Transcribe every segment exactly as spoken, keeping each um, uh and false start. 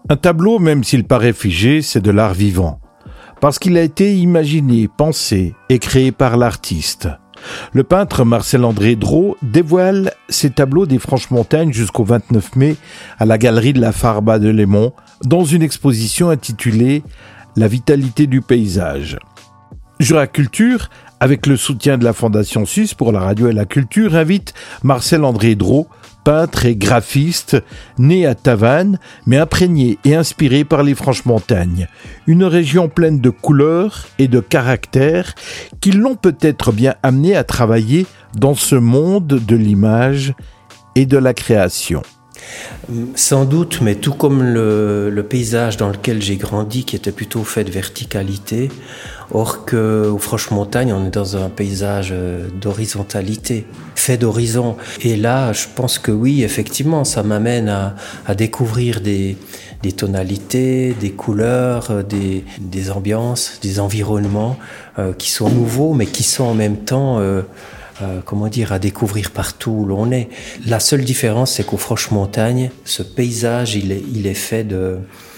Un tableau, même s'il paraît figé, c'est de l'art vivant, parce qu'il a été imaginé, pensé et créé par l'artiste. Le peintre Marcel-André Drault dévoile ses tableaux des Franches-Montagnes jusqu'au vingt-neuf mai à la galerie de la Farba de Lémont, dans une exposition intitulée « La vitalité du paysage ». Jura Culture, avec le soutien de la Fondation Suisse pour la radio et la culture, invite Marcel-André Drault, peintre et graphiste, né à Tavannes, mais imprégné et inspiré par les Franches-Montagnes, une région pleine de couleurs et de caractères qui l'ont peut-être bien amené à travailler dans ce monde de l'image et de la création. Sans doute, mais tout comme le, le paysage dans lequel j'ai grandi, qui était plutôt fait de verticalité, or qu'aux Franches-Montagnes, on est dans un paysage d'horizontalité, fait d'horizon. Et là, je pense que oui, effectivement, ça m'amène à, à découvrir des, des tonalités, des couleurs, des, des ambiances, des environnements euh, qui sont nouveaux, mais qui sont en même temps... Euh, Euh, comment dire, à découvrir partout où l'on est. La seule différence, c'est qu'aux Franches-Montagnes, ce paysage, il est, il est fait de,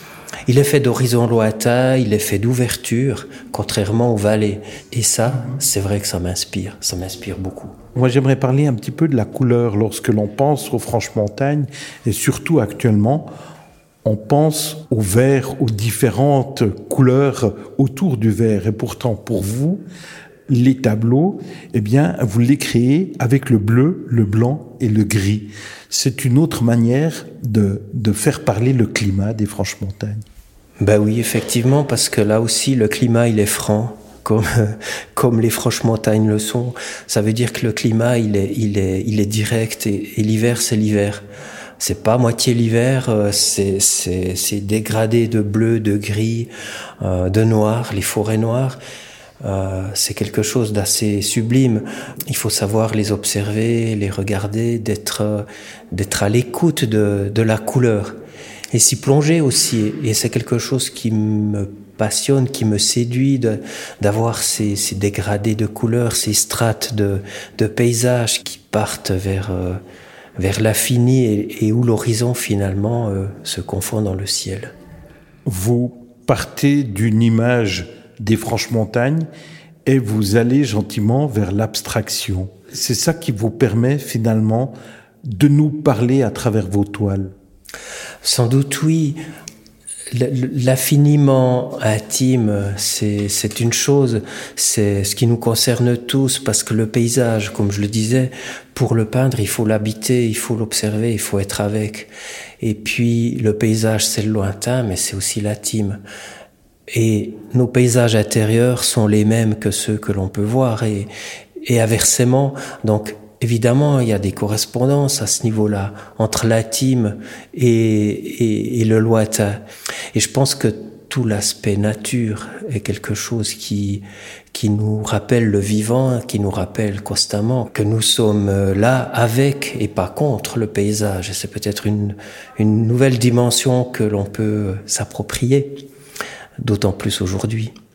il est fait d'horizons lointains, il est fait d'ouverture, contrairement aux vallées. Et ça, c'est vrai que ça m'inspire, ça m'inspire beaucoup. Moi, j'aimerais parler un petit peu de la couleur lorsque l'on pense aux Franches-Montagnes, et surtout actuellement, on pense au vert, aux différentes couleurs autour du vert. Et pourtant, pour vous, les tableaux, eh bien, vous les créez avec le bleu, le blanc et le gris. C'est une autre manière de, de faire parler le climat des Franches-Montagnes. Ben oui, effectivement, parce que là aussi, le climat, il est franc, comme, comme les Franches-Montagnes le sont. Ça veut dire que le climat, il est, il est, il est direct et, et l'hiver, c'est l'hiver. C'est pas moitié l'hiver, c'est, c'est, c'est dégradé de bleu, de gris, euh, de noir, les forêts noires. Euh, c'est quelque chose d'assez sublime. Il faut savoir les observer, les regarder, d'être, euh, d'être à l'écoute de, de la couleur et s'y plonger aussi. Et c'est quelque chose qui me passionne, qui me séduit, de, d'avoir ces, ces dégradés de couleurs, ces strates de, de paysages qui partent vers, euh, vers l'infini et, et où l'horizon finalement euh, se confond dans le ciel. Vous partez d'une image des Franches-Montagnes et vous allez gentiment vers l'abstraction. C'est ça qui vous permet finalement de nous parler à travers vos toiles. Sans doute oui. L'infiniment intime, c'est, c'est une chose, c'est ce qui nous concerne tous, parce que le paysage, comme je le disais, pour le peindre, il faut l'habiter, il faut l'observer, il faut être avec. Et puis le paysage, c'est le lointain, mais c'est aussi l'intime. Et nos paysages intérieurs sont les mêmes que ceux que l'on peut voir et, et inversement. Donc, évidemment, il y a des correspondances à ce niveau-là entre l'intime et, et, et le lointain. Et je pense que tout l'aspect nature est quelque chose qui, qui nous rappelle le vivant, qui nous rappelle constamment que nous sommes là avec et pas contre le paysage. Et c'est peut-être une, une nouvelle dimension que l'on peut s'approprier. D'autant plus aujourd'hui.